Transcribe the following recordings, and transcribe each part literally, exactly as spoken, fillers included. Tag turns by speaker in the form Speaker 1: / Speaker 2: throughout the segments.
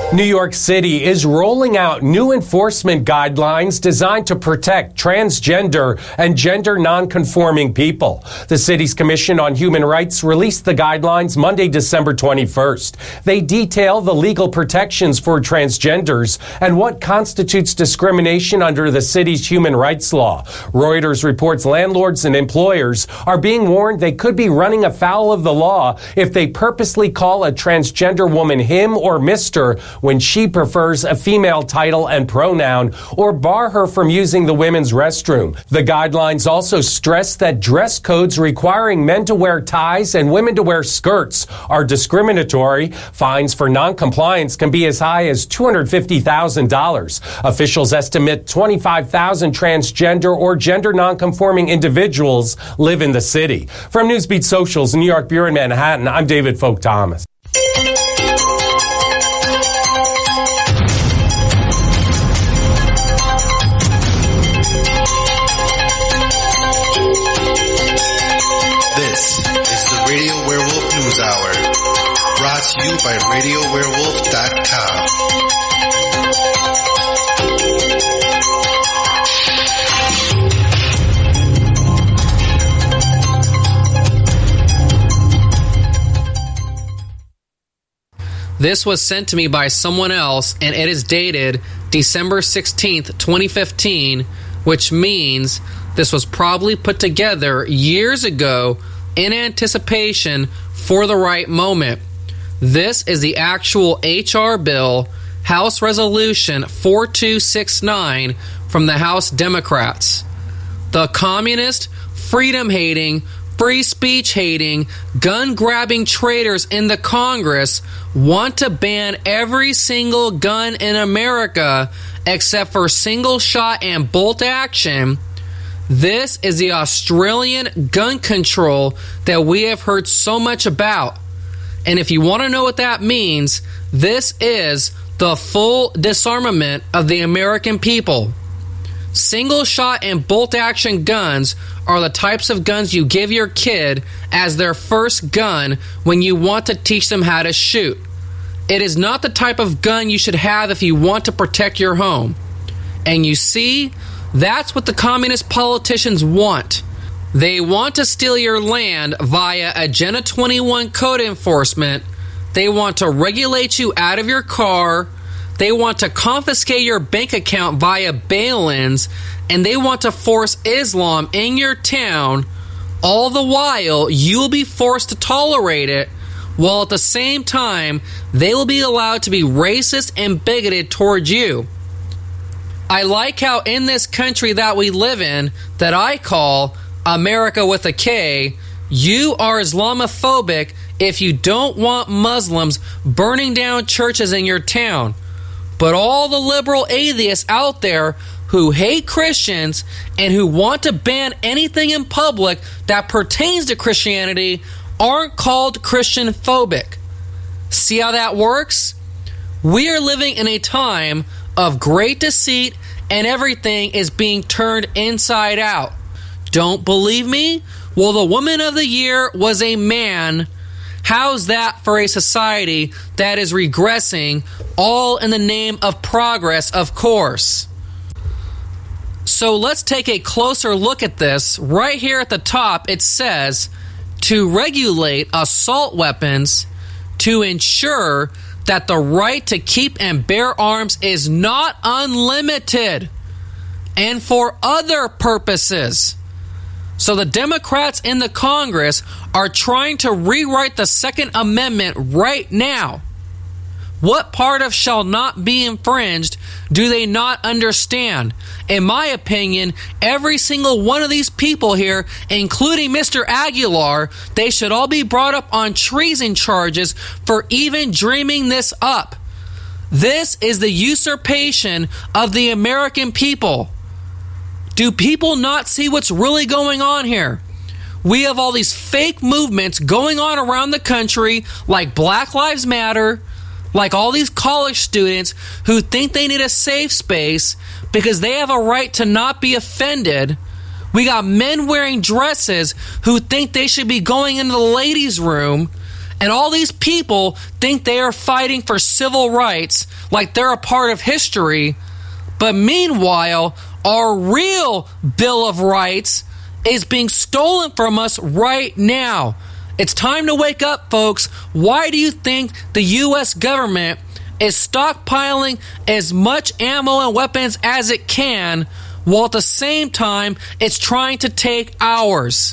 Speaker 1: New York City is rolling out new enforcement guidelines designed to protect transgender and gender nonconforming people. The city's Commission on Human Rights released the guidelines Monday, December twenty-first. They detail the legal protections for transgenders and what constitutes discrimination under the city's human rights law. Reuters reports landlords and employers are being warned they could be running afoul of the law if they purposely call a transgender woman him or mister when she prefers a female title and pronoun, or bar her from using the women's restroom. The guidelines also stress that dress codes requiring men to wear ties and women to wear skirts are discriminatory. Fines for noncompliance can be as high as two hundred fifty thousand dollars. Officials estimate twenty-five thousand transgender or gender nonconforming individuals live in the city. From Newsbeat Social's New York Bureau in Manhattan, I'm David Folk Thomas.
Speaker 2: Radio Werewolf News Hour, brought to you by radio werewolf dot com.
Speaker 3: This was sent to me by someone else, and it is dated December sixteenth, twenty fifteen, which means this was probably put together years ago in anticipation for the right moment. This is the actual H R bill, House Resolution forty-two sixty-nine from the House Democrats. The communist, freedom-hating, free speech-hating, gun-grabbing traitors in the Congress want to ban every single gun in America except for single-shot and bolt action. This is the Australian gun control that we have heard so much about. And if you want to know what that means, this is the full disarmament of the American people. Single shot and bolt action guns are the types of guns you give your kid as their first gun when you want to teach them how to shoot. It is not the type of gun you should have if you want to protect your home. And you see, that's what the communist politicians want. They want to steal your land via Agenda twenty-one code enforcement. They want to regulate you out of your car. They want to confiscate your bank account via bail-ins. And they want to force Islam in your town. All the while, you will be forced to tolerate it, while at the same time, they will be allowed to be racist and bigoted towards you. I like how in this country that we live in, that I call America with a K, you are Islamophobic if you don't want Muslims burning down churches in your town. But all the liberal atheists out there who hate Christians and who want to ban anything in public that pertains to Christianity aren't called Christian phobic. See how that works? We are living in a time of great deceit, and everything is being turned inside out. Don't believe me? Well, the Woman of the Year was a man. How's that for a society that is regressing, all in the name of progress, of course? So let's take a closer look at this. Right here at the top, it says, to regulate assault weapons to ensure that the right to keep and bear arms is not unlimited and for other purposes. So the Democrats in the Congress are trying to rewrite the Second Amendment right now. What part of shall not be infringed do they not understand? In my opinion, every single one of these people here, including Mister Aguilar, they should all be brought up on treason charges for even dreaming this up. This is the usurpation of the American people. Do people not see what's really going on here? We have all these fake movements going on around the country, like Black Lives Matter, like all these college students who think they need a safe space because they have a right to not be offended. We got men wearing dresses who think they should be going into the ladies' room. And all these people think they are fighting for civil rights like they're a part of history. But meanwhile, our real Bill of Rights is being stolen from us right now. It's time to wake up, folks. Why do you think the U S government is stockpiling as much ammo and weapons as it can, while at the same time it's trying to take ours?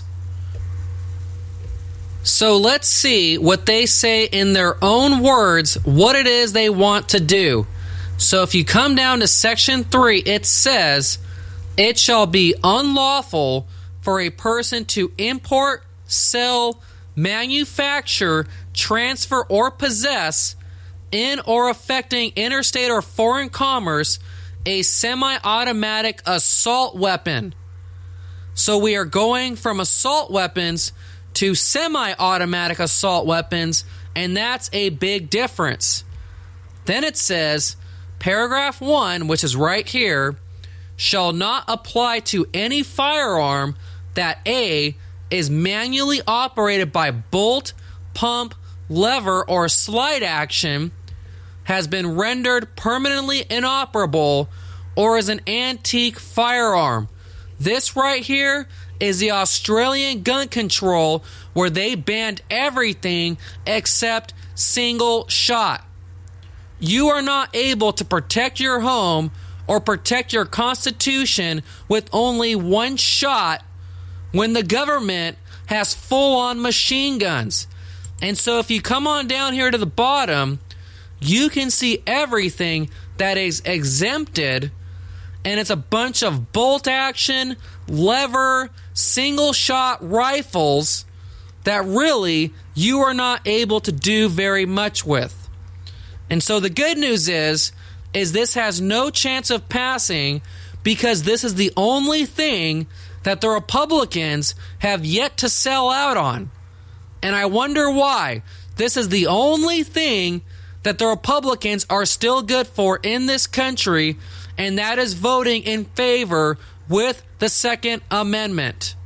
Speaker 3: So let's see what they say in their own words, what it is they want to do. So if you come down to section three, it says, it shall be unlawful for a person to import, sell, manufacture, transfer, or possess in or affecting interstate or foreign commerce a semi-automatic assault weapon. So we are going from assault weapons to semi-automatic assault weapons, and that's a big difference. Then it says, paragraph one, which is right here, shall not apply to any firearm that A, is manually operated by bolt, pump, lever, or slide action, has been rendered permanently inoperable, or is an antique firearm. This right here is the Australian gun control, where they banned everything except single shot. You are not able to protect your home or protect your constitution with only one shot when the government has full-on machine guns. And so if you come on down here to the bottom, you can see everything that is exempted, and it's a bunch of bolt action, lever, single shot rifles that really you are not able to do very much with. And so the good news is, is this has no chance of passing, because this is the only thing that the Republicans have yet to sell out on. And I wonder why. This is the only thing that the Republicans are still good for in this country, and that is voting in favor with the Second Amendment.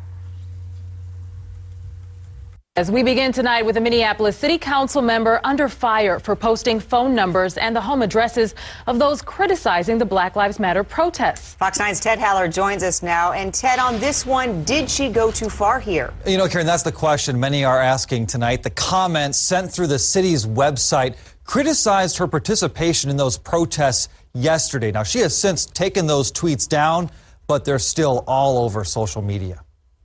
Speaker 4: As we begin tonight with a Minneapolis City Council member under fire for posting phone numbers and the home addresses of those criticizing the Black Lives Matter protests.
Speaker 5: Fox nine's Ted Haller joins us now. And Ted, on this one, did she go too far here?
Speaker 6: You know, Karen, that's the question many are asking tonight. The comments sent through the city's website criticized her participation in those protests yesterday. Now, she has since taken those tweets down, but they're still all over social media.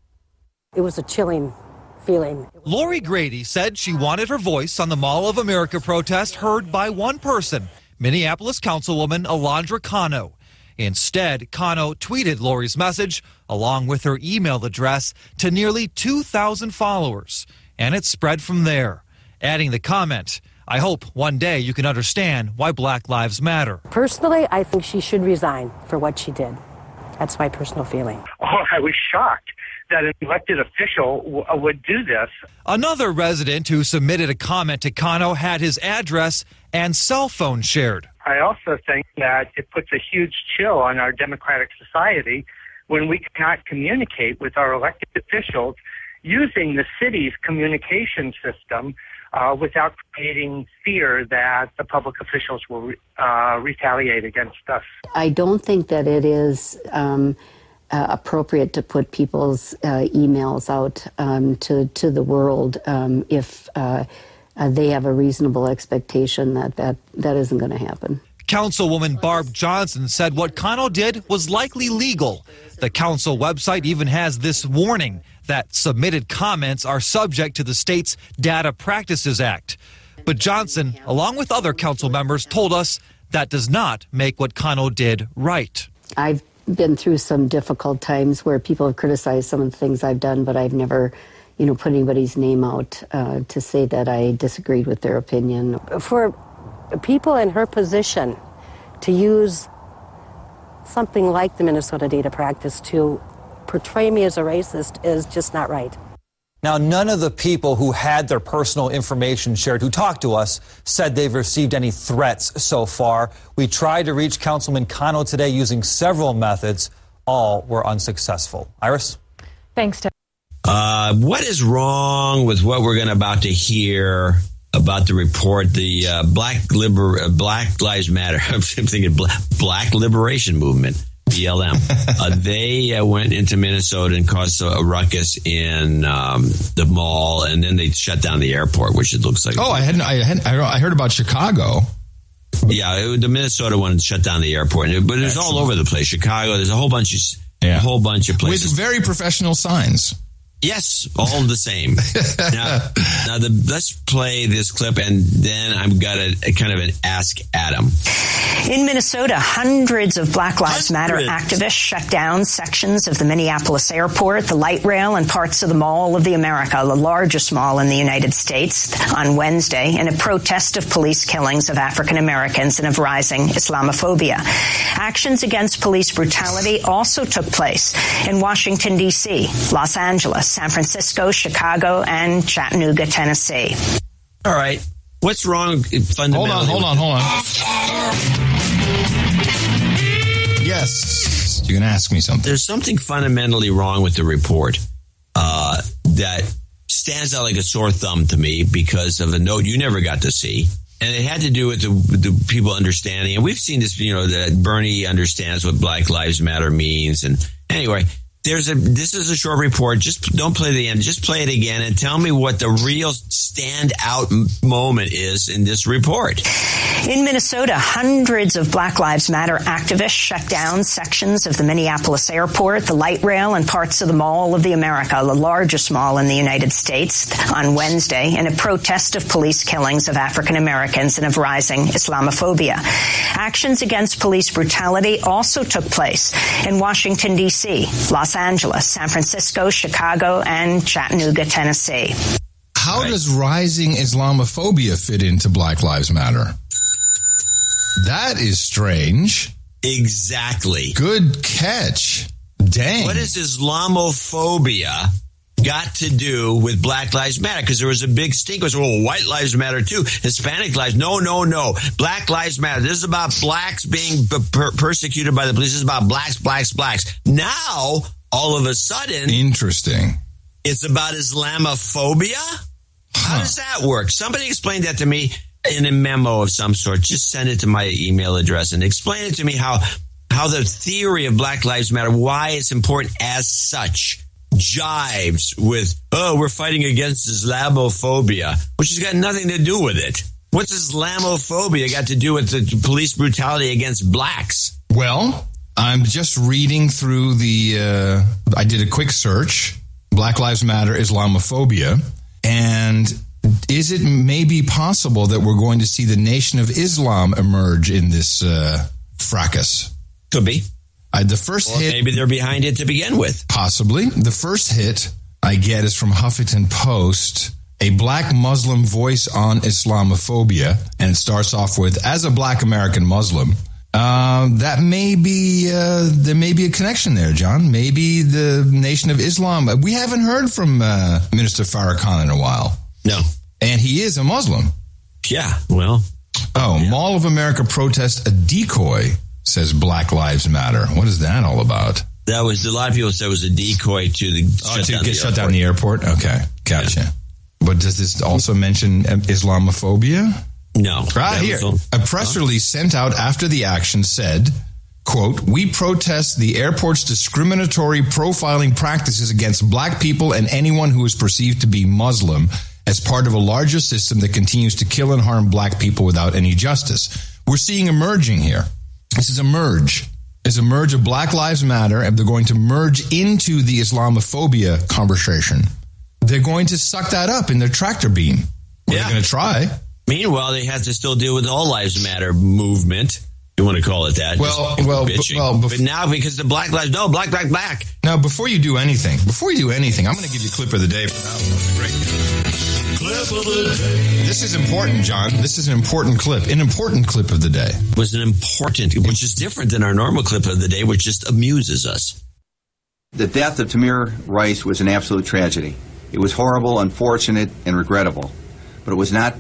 Speaker 7: It was a chilling feeling.
Speaker 8: Lori Grady said she wanted her voice on the Mall of America protest heard by one person, Minneapolis Councilwoman Alondra Cano. Instead, Cano tweeted Lori's message along with her email address to nearly two thousand followers, and it spread from there, adding the comment, "I hope one day you can understand why Black Lives Matter."
Speaker 7: Personally, I think she should resign for what she did. That's my personal feeling.
Speaker 9: Oh, I was shocked that an elected official w- would do this.
Speaker 8: Another resident who submitted a comment to Cano had his address and cell phone shared.
Speaker 9: I also think that it puts a huge chill on our democratic society when we cannot communicate with our elected officials using the city's communication system uh, without creating fear that the public officials will uh, retaliate against us.
Speaker 10: I don't think that it is um, uh, appropriate to put people's uh, emails out um, to, to the world um, if uh, uh, they have a reasonable expectation that that, that isn't going to happen.
Speaker 8: Councilwoman Barb Johnson said what Cano did was likely legal. The council website even has this warning that submitted comments are subject to the state's Data Practices Act. But Johnson, along with other council members, told us that does not make what Cano did right.
Speaker 10: I've been through some difficult times where people have criticized some of the things I've done, but I've never, you know, put anybody's name out uh, to say that I disagreed with their opinion.
Speaker 7: For people in her position to use something like the Minnesota Data Practice to portray me as a racist is just not right.
Speaker 6: Now, none of the people who had their personal information shared, who talked to us, said they've received any threats so far. We tried to reach Councilman Cano today using several methods. All were unsuccessful. Iris?
Speaker 4: Thanks, Ted.
Speaker 11: Uh, Uh, what is wrong with what we're going to about to hear about the report, the uh, Black Liber- uh, Black Lives Matter, I'm thinking Black, Black Liberation Movement, B L M. uh, they uh, went into Minnesota and caused a, a ruckus in um, the mall, and then they shut down the airport, which it looks like.
Speaker 12: Oh, I hadn't, I hadn't, I heard about Chicago.
Speaker 11: Yeah, it, the Minnesota one shut down the airport, but it was all over the place. Chicago, there's a whole bunch of, yeah. a whole bunch of places.
Speaker 12: With very professional signs.
Speaker 11: Yes, all the same. now, now the, let's play this clip, and then I've got a, a kind of an Ask Adam.
Speaker 13: In Minnesota, hundreds of Black Lives Matter activists shut down sections of the Minneapolis airport, the light rail, and parts of the Mall of the America, the largest mall in the United States, on Wednesday in a protest of police killings of African Americans and of rising Islamophobia. Actions against police brutality also took place in Washington, D C, Los Angeles, San Francisco, Chicago, and Chattanooga, Tennessee.
Speaker 11: All right. What's wrong fundamentally?
Speaker 12: Hold on, hold on, hold on. Yes. You can ask me something.
Speaker 11: There's something fundamentally wrong with the report uh, that stands out like a sore thumb to me because of a note you never got to see. And it had to do with the, the people understanding. And we've seen this, you know, that Bernie understands what Black Lives Matter means. And anyway, there's a, this is a short report. Just don't play the end. Just play it again and tell me what the real standout moment is in this report.
Speaker 13: In Minnesota, hundreds of Black Lives Matter activists shut down sections of the Minneapolis airport, the light rail, and parts of the Mall of the America, the largest mall in the United States, on Wednesday in a protest of police killings of African Americans and of rising Islamophobia. Actions against police brutality also took place in Washington, D C, Los Angeles, San Francisco, Chicago, and Chattanooga, Tennessee.
Speaker 12: How right. does rising Islamophobia fit into Black Lives Matter? That is strange.
Speaker 11: Exactly.
Speaker 12: Good catch. Dang.
Speaker 11: What is Islamophobia got to do with Black Lives Matter? Because there was a big stink. It was, well, white lives matter too. Hispanic lives. No, no, no. Black lives matter. This is about blacks being per- persecuted by the police. This is about blacks, blacks, blacks. Now, all of a sudden.
Speaker 12: Interesting.
Speaker 11: It's about Islamophobia? How huh. does that work? Somebody explain that to me in a memo of some sort. Just send it to my email address and explain it to me how, how the theory of Black Lives Matter, why it's important as such, jives with, oh, we're fighting against Islamophobia, which has got nothing to do with it. What's Islamophobia got to do with the police brutality against blacks?
Speaker 12: Well, I'm just reading through the, uh, I did a quick search, Black Lives Matter, Islamophobia, and is it maybe possible that we're going to see the Nation of Islam emerge in this uh, fracas?
Speaker 11: Could be.
Speaker 12: Uh, the first
Speaker 11: or
Speaker 12: hit,
Speaker 11: maybe they're behind it to begin with.
Speaker 12: Possibly. The first hit I get is from Huffington Post, a black Muslim voice on Islamophobia, and it starts off with, as a black American Muslim, uh, that may be, uh, there may be a connection there, John. Maybe the Nation of Islam. We haven't heard from uh, Minister Farrakhan in a while.
Speaker 11: No.
Speaker 12: And he is a Muslim.
Speaker 11: Yeah, well.
Speaker 12: Oh,
Speaker 11: yeah.
Speaker 12: Mall of America protest a decoy, says Black Lives Matter. What is that all about?
Speaker 11: That was, a lot of people said it was a decoy to the
Speaker 12: oh,
Speaker 11: shut
Speaker 12: to
Speaker 11: down
Speaker 12: get
Speaker 11: the
Speaker 12: shut down the airport? Okay, gotcha.
Speaker 11: Yeah.
Speaker 12: But does this also mention Islamophobia?
Speaker 11: No.
Speaker 12: Right here. All, a press huh? release sent out after the action said, quote, we protest the airport's discriminatory profiling practices against black people and anyone who is perceived to be Muslim as part of a larger system that continues to kill and harm black people without any justice. We're seeing a merging here. This is a merge. It's a merge of Black Lives Matter, and they're going to merge into the Islamophobia conversation. They're going to suck that up in their tractor beam. Well, yeah. They're going to try.
Speaker 11: Meanwhile, they have to still deal with the All Lives Matter movement. You want to call it that?
Speaker 12: Well, well, b- well.
Speaker 11: Bef- but now, because the Black Lives, no, black, black, black.
Speaker 12: Now, before you do anything, before you do anything, I'm going to give you a clip of the day for that. Great. Clip of the day. This is important, John. This is an important clip. An important clip of the day.
Speaker 11: It was an important, which is different than our normal clip of the day, which just amuses us.
Speaker 14: The death of Tamir Rice was an absolute tragedy. It was horrible, unfortunate, and regrettable. But it was not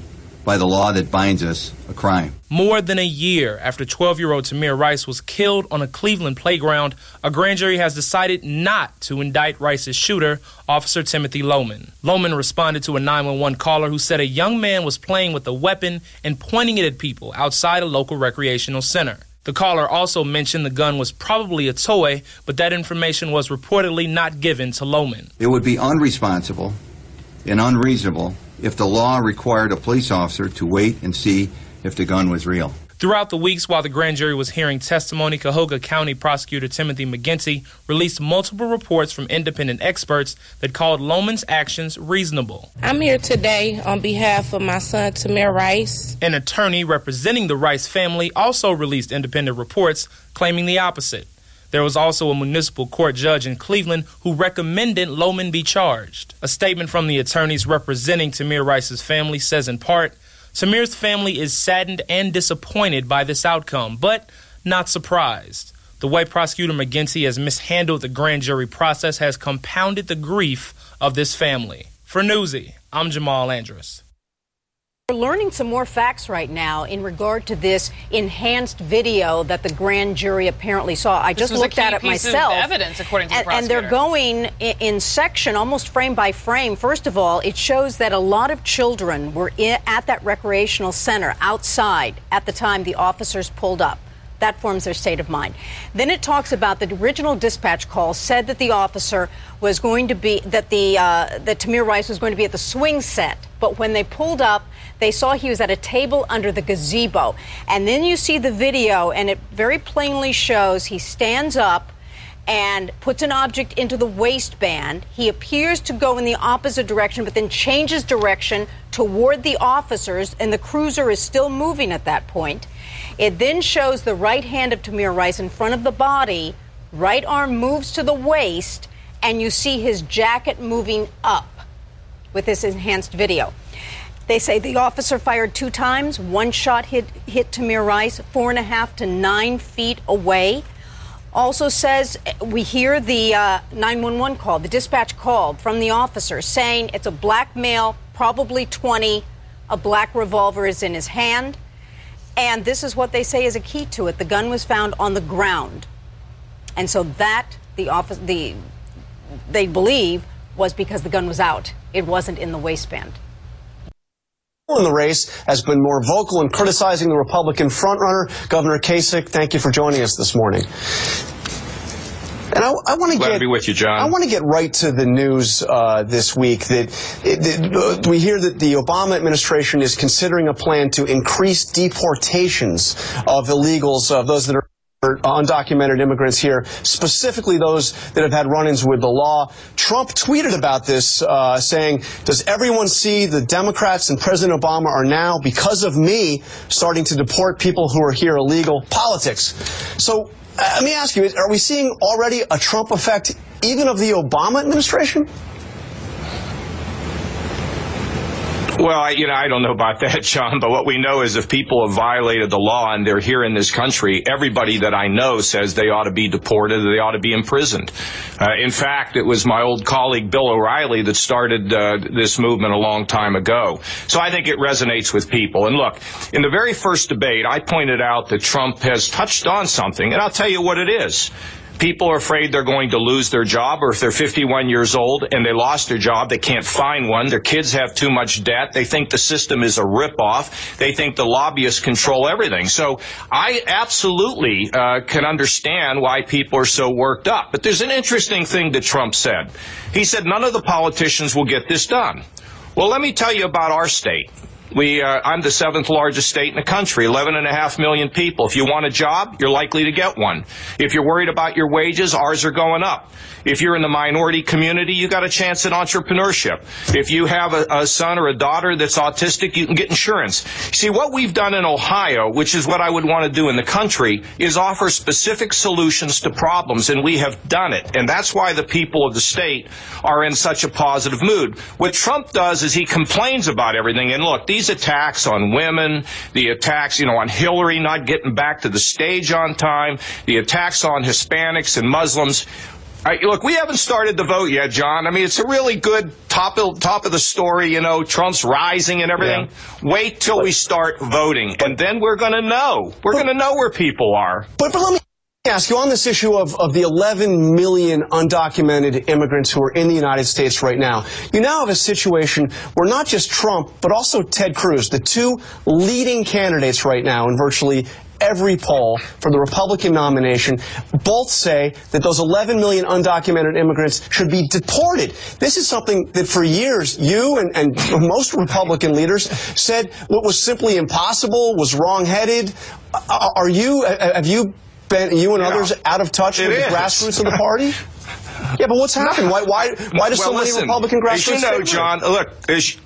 Speaker 14: by the law that binds us a crime.
Speaker 15: More than a year after twelve-year-old Tamir Rice was killed on a Cleveland playground, a grand jury has decided not to indict Rice's shooter, Officer Timothy Lohman. Lohman responded to a nine one one caller who said a young man was playing with a weapon and pointing it at people outside a local recreational center. The caller also mentioned the gun was probably a toy, but that information was reportedly not given to Lohman.
Speaker 14: It would be unresponsible and unreasonable if the law required a police officer to wait and see if the gun was real.
Speaker 15: Throughout the weeks while the grand jury was hearing testimony, Cahoga County Prosecutor Timothy McGinty released multiple reports from independent experts that called Lohman's actions reasonable.
Speaker 16: I'm here today on behalf of my son, Tamir Rice.
Speaker 15: An attorney representing the Rice family also released independent reports claiming the opposite. There was also a municipal court judge in Cleveland who recommended Lohman be charged. A statement from the attorneys representing Tamir Rice's family says in part, Tamir's family is saddened and disappointed by this outcome, but not surprised. The way Prosecutor McGinty has mishandled the grand jury process has compounded the grief of this family. For Newsy, I'm Jamal Andrus.
Speaker 17: We're learning some more facts right now in regard to this enhanced video that the grand jury apparently saw. I just looked at it myself.
Speaker 18: Of evidence, according to the
Speaker 17: and,
Speaker 18: prosecutor.
Speaker 17: and they're going in, in section, almost frame by frame. First of all, it shows that a lot of children were in, at that recreational center outside at the time the officers pulled up. That forms their state of mind. Then it talks about the original dispatch call said that the officer was going to be, that the uh, that Tamir Rice was going to be at the swing set. But when they pulled up, they saw he was at a table under the gazebo. And then you see the video, and it very plainly shows he stands up and puts an object into the waistband. He appears to go in the opposite direction, but then changes direction toward the officers, and the cruiser is still moving at that point. It then shows the right hand of Tamir Rice in front of the body, right arm moves to the waist, and you see his jacket moving up with this enhanced video. They say the officer fired two times. One shot hit, hit Tamir Rice four and a half to nine feet away. Also says we hear the uh, nine one one call, the dispatch call from the officer saying it's a black male, probably twenty. A black revolver is in his hand. And this is what they say is a key to it. The gun was found on the ground. And so that, the office, the they believe, was because the gun was out. It wasn't in the waistband.
Speaker 19: In the race has been more vocal in criticizing the Republican frontrunner, Governor Kasich. Thank you for joining us this morning. And I, I want to get
Speaker 20: to be with you, John.
Speaker 19: I want to get right to the news uh, this week that, that uh, we hear that the Obama administration is considering a plan to increase deportations of illegals, of those that are undocumented immigrants here, specifically those that have had run-ins with the law. Trump tweeted about this, uh, saying, does everyone see the Democrats and President Obama are now, because of me, starting to deport people who are here illegal? Politics. So uh, let me ask you, are we seeing already a Trump effect even of the Obama administration?
Speaker 20: Well, I, you know, I don't know about that, John, but what we know is if people have violated the law and they're here in this country, everybody that I know says they ought to be deported, they ought to be imprisoned. Uh, in fact, it was my old colleague Bill O'Reilly that started uh, this movement a long time ago. So I think it resonates with people. And look, in the very first debate, I pointed out that Trump has touched on something, and I'll tell you what it is. People are afraid they're going to lose their job, or if they're fifty-one years old and they lost their job, they can't find one. Their kids have too much debt. They think the system is a ripoff. They think the lobbyists control everything. So I absolutely uh, can understand why people are so worked up. But there's an interesting thing that Trump said. He said none of the politicians will get this done. Well, let me tell you about our state. We, uh, I'm the seventh largest state in the country, eleven and a half million people. If you want a job, you're likely to get one. If you're worried about your wages, ours are going up. If you're in the minority community, you got a chance at entrepreneurship. If you have a, a son or a daughter that's autistic, you can get insurance. See, what we've done in Ohio, which is what I would want to do in the country, is offer specific solutions to problems, and we have done it. And that's why the people of the state are in such a positive mood. What Trump does is he complains about everything. And look, these attacks on women, the attacks, you know, on Hillary not getting back to the stage on time, the attacks on Hispanics and Muslims, I, look, we haven't started the vote yet, John. I mean, it's a really good top of, top of the story, you know, Trump's rising and everything. Yeah. Wait till but, we start voting, but, and then we're going to know. We're going to know where people are.
Speaker 19: But, but let me ask you on this issue of, of the eleven million undocumented immigrants who are in the United States right now. You now have a situation where not just Trump, but also Ted Cruz, the two leading candidates right now in virtually every poll for the Republican nomination, both say that those eleven million undocumented immigrants should be deported. This is something that for years you and, and most Republican leaders said what was simply impossible, was wrong-headed. Are you, have you been, you and yeah. others, out of touch it with is. the grassroots of the party? Yeah, but what's happened? Why, why, why do well, so many
Speaker 20: listen,
Speaker 19: Republican grassroots?
Speaker 20: As you know, John, look, as,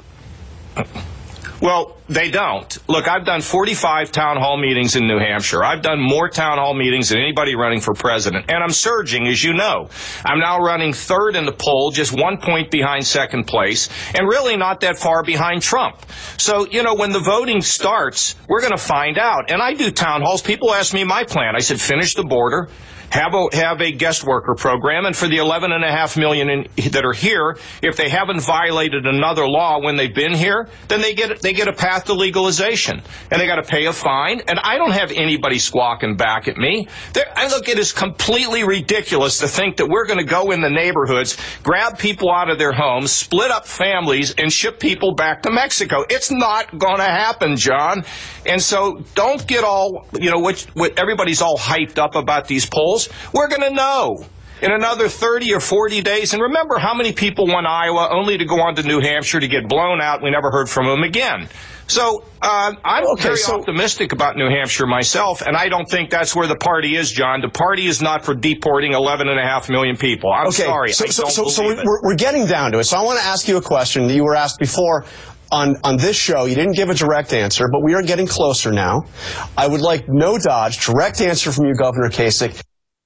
Speaker 20: well, they don't. Look, I've done forty-five town hall meetings in New Hampshire. I've done more town hall meetings than anybody running for president. And I'm surging, as you know. I'm now running third in the poll, just one point behind second place, and really not that far behind Trump. So, you know, when the voting starts, we're going to find out. And I do town halls. People ask me my plan. I said, finish the border. Have a, have a guest worker program, and for the eleven and a half million in, that are here, if they haven't violated another law when they've been here, then they get they get a path to legalization, and they got to pay a fine. And I don't have anybody squawking back at me. They're, I look, it is completely ridiculous to think that we're going to go in the neighborhoods, grab people out of their homes, split up families, and ship people back to Mexico. It's not going to happen, John. And so don't get all, you know, what, what everybody's all hyped up about these polls. We're going to know in another thirty or forty days. And remember how many people won Iowa only to go on to New Hampshire to get blown out. We never heard from them again. So uh, I'm okay, very so optimistic about New Hampshire myself, and I don't think that's where the party is, John. The party is not for deporting eleven and a half million people. I'm
Speaker 19: okay,
Speaker 20: sorry.
Speaker 19: So,
Speaker 20: I
Speaker 19: so,
Speaker 20: don't
Speaker 19: so, so
Speaker 20: believe it.
Speaker 19: we're, we're getting down to it. So I want to ask you a question that you were asked before. On, on this show, you didn't give a direct answer, but we are getting closer now. I would like no dodge, direct answer from you, Governor Kasich.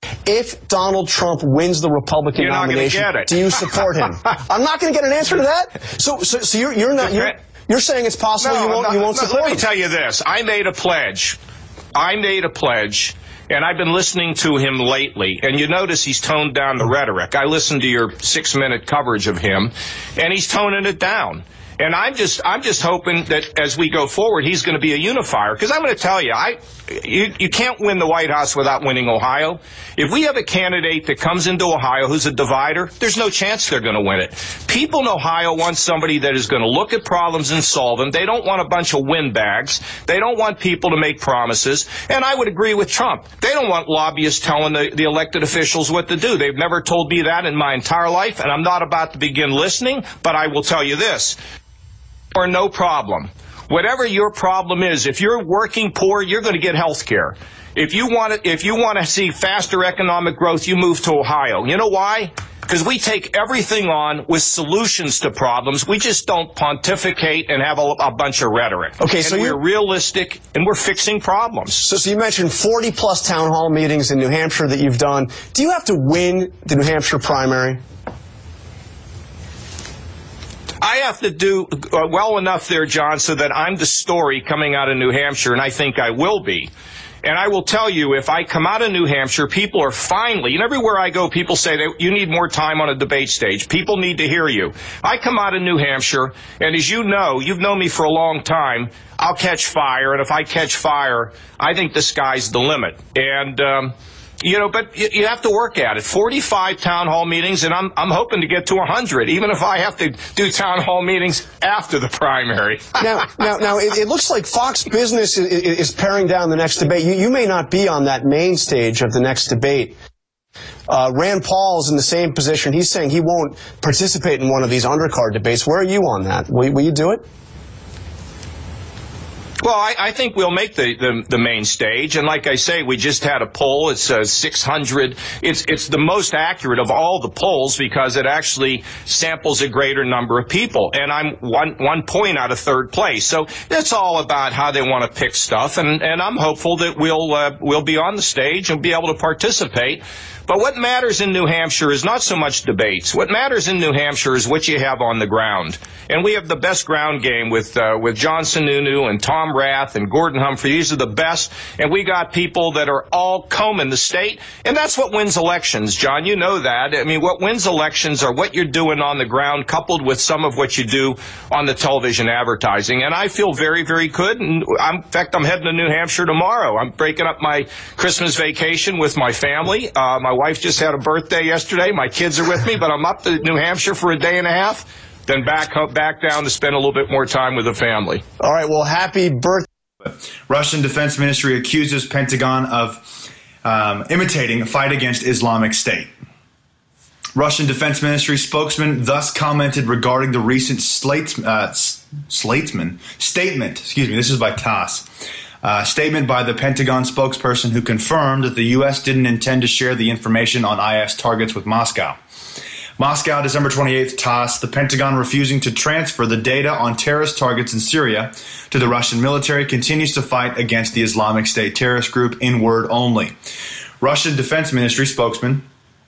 Speaker 19: If Donald Trump wins the Republican
Speaker 20: you're
Speaker 19: nomination,
Speaker 20: not get it.
Speaker 19: do you support him? I'm not going to get an answer to that. So, so, so you're, you're not. You're, you're saying it's possible
Speaker 20: no,
Speaker 19: you won't.
Speaker 20: No,
Speaker 19: you won't
Speaker 20: no,
Speaker 19: support him.
Speaker 20: Let me tell you this. I made a pledge. I made a pledge. And I've been listening to him lately, and you notice he's toned down the rhetoric. I listened to your six-minute coverage of him, and he's toning it down. And I'm just, I'm just hoping that as we go forward, he's going to be a unifier. Because I'm going to tell you, I, you, you can't win the White House without winning Ohio. If we have a candidate that comes into Ohio who's a divider, there's no chance they're going to win it. People in Ohio want somebody that is going to look at problems and solve them. They don't want a bunch of windbags. They don't want people to make promises. And I would agree with Trump. They don't want lobbyists telling the, the elected officials what to do. They've never told me that in my entire life, and I'm not about to begin listening, but I will tell you this. Or no problem. Whatever your problem is, if you're working poor, you're going to get health care. If you want to, if you want to see faster economic growth, you move to Ohio. You know why? Because we take everything on with solutions to problems. We just don't pontificate and have a, a bunch of rhetoric.
Speaker 19: Okay,
Speaker 20: and
Speaker 19: so
Speaker 20: we're
Speaker 19: you're
Speaker 20: realistic and we're fixing problems.
Speaker 19: So, so you mentioned forty plus town hall meetings in New Hampshire that you've done. Do you have to win the New Hampshire primary?
Speaker 20: I have to do uh, well enough there, John, so that I'm the story coming out of New Hampshire, and I think I will be. And I will tell you, if I come out of New Hampshire, people are finally, and everywhere I go, people say that you need more time on a debate stage. People need to hear you. I come out of New Hampshire, and as you know, you've known me for a long time, I'll catch fire, and if I catch fire, I think the sky's the limit. And, um, You know, but you have to work at it. forty-five town hall meetings, and I'm I'm hoping to get to one hundred, even if I have to do town hall meetings after the primary.
Speaker 19: now, now, now, it, it looks like Fox Business is, is paring down the next debate. You, you may not be on that main stage of the next debate. Uh, Rand Paul's in the same position. He's saying he won't participate in one of these undercard debates. Where are you on that? Will, will you do it?
Speaker 20: Well, I, I think we'll make the, the, the main stage, and like I say, we just had a poll. It's uh, six hundred. It's it's the most accurate of all the polls because it actually samples a greater number of people, and I'm one one point out of third place. So it's all about how they want to pick stuff, and, and I'm hopeful that we'll uh, we'll be on the stage and be able to participate. But what matters in New Hampshire is not so much debates. What matters in New Hampshire is what you have on the ground. And we have the best ground game with uh, with John Sununu and Tom Rath and Gordon Humphrey. These are the best. And we got people that are all combing the state. And that's what wins elections, John. You know that. I mean, what wins elections are what you're doing on the ground coupled with some of what you do on the television advertising. And I feel very, very good. And I'm, in fact, I'm heading to New Hampshire tomorrow. I'm breaking up my Christmas vacation with my family. Uh, my wife just had a birthday yesterday. My kids are with me, but I'm up to New Hampshire for a day and a half, then back up, back down to spend a little bit more time with the family.
Speaker 19: All right. Well, happy birthday.
Speaker 18: Russian Defense Ministry accuses Pentagon of um, imitating a fight against Islamic State. Russian Defense Ministry spokesman thus commented regarding the recent Slate, uh, Slatesman statement. Excuse me. This is by TASS. Uh, statement by the Pentagon spokesperson who confirmed that the U S didn't intend to share the information on I S targets with Moscow. Moscow, December twenty-eighth, TASS, the Pentagon refusing to transfer the data on terrorist targets in Syria to the Russian military continues to fight against the Islamic State terrorist group in word only. Russian Defense Ministry spokesman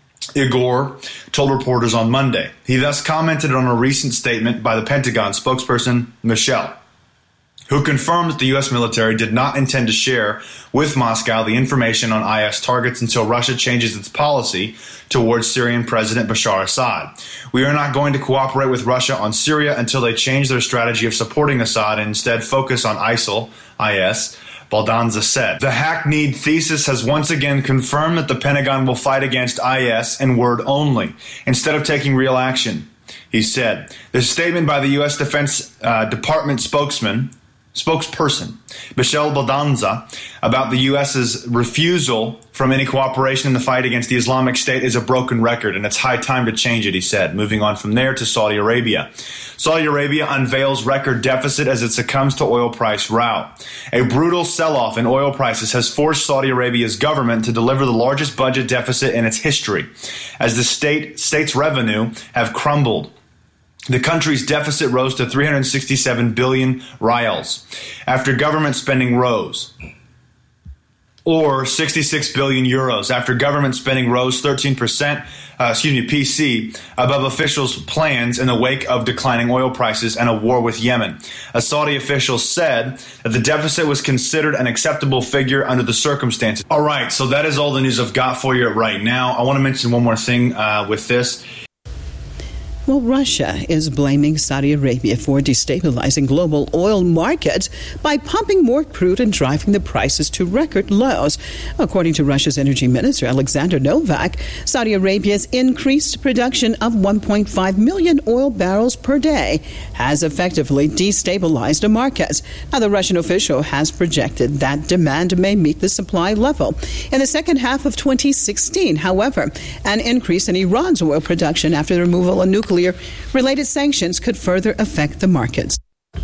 Speaker 18: Igor told reporters on Monday. He thus commented on a recent statement by the Pentagon spokesperson Michel, who confirmed that the U S military did not intend to share with Moscow the information on I S targets until Russia changes its policy towards Syrian President Bashar Assad. We are not going to cooperate with Russia on Syria until they change their strategy of supporting Assad and instead focus on ISIL, I S, Baldanza said. The hackneyed thesis has once again confirmed that the Pentagon will fight against I S in word only, instead of taking real action, he said. The statement by the U S Defense uh, Department spokesman, spokesperson Michel Baldanza about the U S's refusal from any cooperation in the fight against the Islamic State is a broken record, and it's high time to change it, he said. Moving on from there to Saudi Arabia. Saudi Arabia unveils record deficit as it succumbs to oil price rout. A brutal sell-off in oil prices has forced Saudi Arabia's government to deliver the largest budget deficit in its history, as the state state's revenue have crumbled. The country's deficit rose to three hundred sixty-seven billion rials after government spending rose, or sixty-six billion euros after government spending rose thirteen percent, uh, excuse me, P C, above officials' plans in the wake of declining oil prices and a war with Yemen. A Saudi official said that the deficit was considered an acceptable figure under the circumstances. All right, so that is all the news I've got for you right now. I want to mention one more thing uh, with this.
Speaker 21: Well, Russia is blaming Saudi Arabia for destabilizing global oil markets by pumping more crude and driving the prices to record lows. According to Russia's energy minister, Alexander Novak, Saudi Arabia's increased production of one point five million oil barrels per day has effectively destabilized the markets. Now, the Russian official has projected that demand may meet the supply level in the second half of twenty sixteen. However, an increase in Iran's oil production after the removal of nuclear related sanctions could further affect the markets.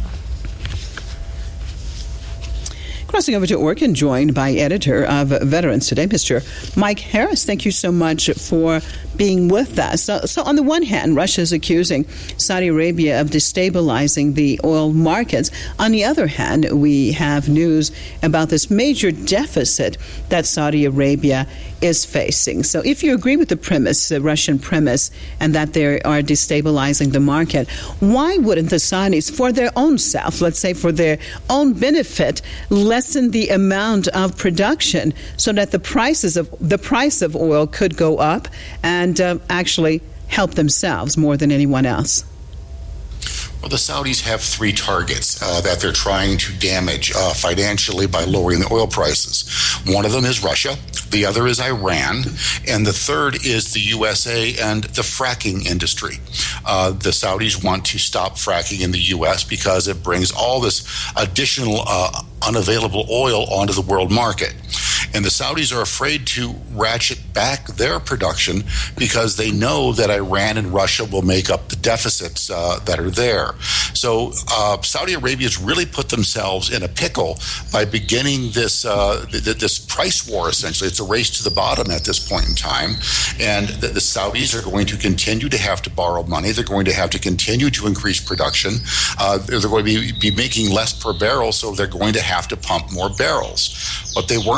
Speaker 21: Crossing over to Oregon, joined by editor of Veterans Today, Mister Mike Harris. Thank you so much for being with us. So, so on the one hand, Russia is accusing Saudi Arabia of destabilizing the oil markets. On the other hand, we have news about this major deficit that Saudi Arabia is facing. So if you agree with the premise, the Russian premise, and that they are destabilizing the market, why wouldn't the Saudis, for their own self, let's say for their own benefit, lessen the amount of production so that the prices of the price of oil could go up and uh, actually help themselves more than anyone else?
Speaker 22: Well, the Saudis have three targets uh, that they're trying to damage uh, financially by lowering the oil prices. One of them is Russia. The other is Iran. And the third is the U S A and the fracking industry. Uh, the Saudis want to stop fracking in the U S because it brings all this additional uh, unavailable oil onto the world market. And the Saudis are afraid to ratchet back their production because they know that Iran and Russia will make up the deficits uh, that are there. So uh, Saudi Arabia has really put themselves in a pickle by beginning this uh, th- this price war, essentially. It's a race to the bottom at this point in time. And the, the Saudis are going to continue to have to borrow money. They're going to have to continue to increase production. Uh, they're going to be, be making less per barrel, so they're going to have to pump more barrels. What they weren't counting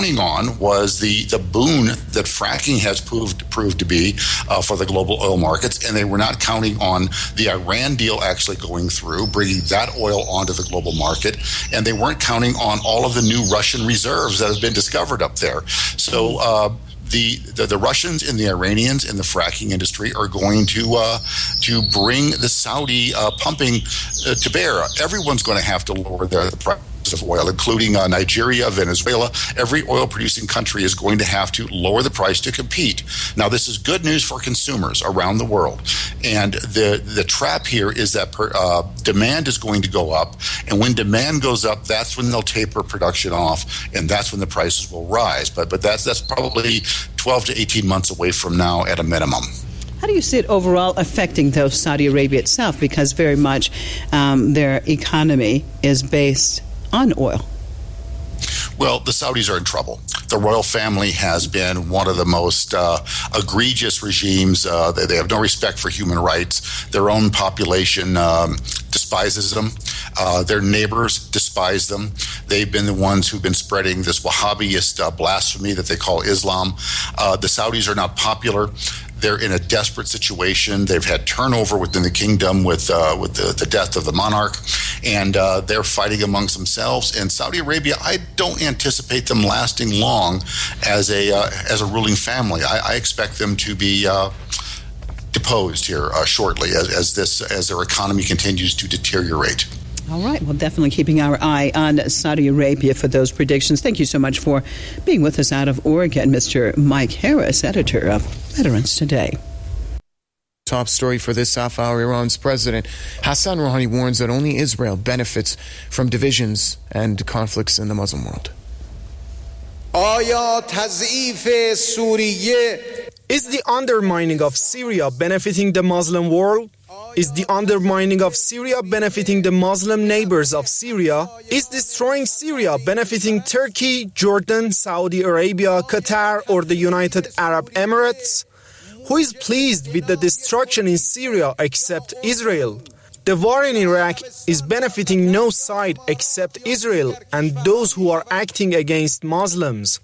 Speaker 22: counting on was the, the boon that fracking has proved proved to be uh, for the global oil markets, and they were not counting on the Iran deal actually going through, bringing that oil onto the global market, and they weren't counting on all of the new Russian reserves that have been discovered up there. So uh, the, the the Russians and the Iranians in the fracking industry are going to uh, to bring the Saudi uh, pumping uh, to bear. Everyone's going to have to lower their the price of oil, including uh, Nigeria, Venezuela. Every oil-producing country is going to have to lower the price to compete. Now, this is good news for consumers around the world. And the the trap here is that per, uh, demand is going to go up. And when demand goes up, that's when they'll taper production off, and that's when the prices will rise. But but that's that's probably twelve to eighteen months away from now at a minimum.
Speaker 21: How do you see it overall affecting, though, Saudi Arabia itself? Because very much um, their economy is based on oil.
Speaker 22: Well, the Saudis are in trouble. The royal family has been one of the most uh, egregious regimes. Uh, they, they have no respect for human rights. Their own population um, despises them. Uh, their neighbors despise them. They've been the ones who've been spreading this Wahhabist uh, blasphemy that they call Islam. Uh, the Saudis are not popular. They're in a desperate situation. They've had turnover within the kingdom with uh, with the, the death of the monarch, and uh, they're fighting amongst themselves. And Saudi Arabia, I don't anticipate them lasting long as a uh, as a ruling family. I, I expect them to be uh, deposed here uh, shortly as, as this as their economy continues to deteriorate.
Speaker 21: All right. Well, definitely keeping our eye on Saudi Arabia for those predictions. Thank you so much for being with us out of Oregon, Mister Mike Harris, editor of Veterans Today.
Speaker 1: Top story for this half hour, Iran's President Hassan Rouhani warns that only Israel benefits from divisions and conflicts in the Muslim world.
Speaker 2: Is the undermining of Syria benefiting the Muslim world? Is the undermining of Syria benefiting the Muslim neighbors of Syria? Is destroying Syria benefiting Turkey, Jordan, Saudi Arabia, Qatar, or the United Arab Emirates? Who is pleased with the destruction in Syria except Israel? The war in Iraq is benefiting no side except Israel and those who are acting against Muslims.